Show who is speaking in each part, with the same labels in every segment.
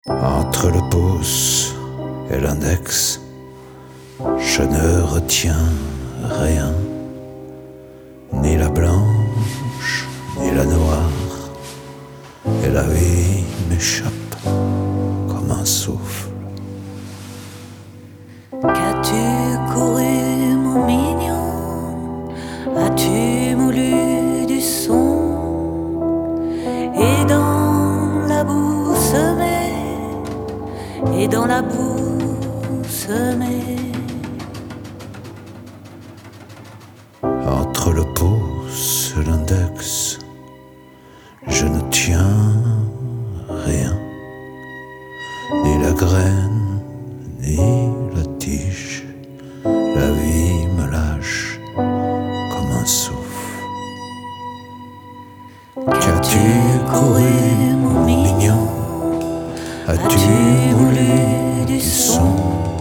Speaker 1: Entre le pouce et l'index, je ne retiens rien, ni la blanche, ni la noire, et la vie m'échappe comme un souffle.
Speaker 2: Qu'as-tu couru, mon mignon? As-tu moulu du son? Et dans la boue semée, et dans la boue semée.
Speaker 1: Entre le pouce et l'index, je ne tiens rien, ni la graine, ni la tige. La vie me lâche comme un souffle. Qu'as-tu couru, mon mignon? As-tu moulu du son?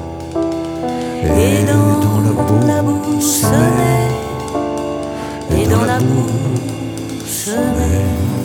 Speaker 1: Et dans la boue semée,
Speaker 2: et dans la boue semée.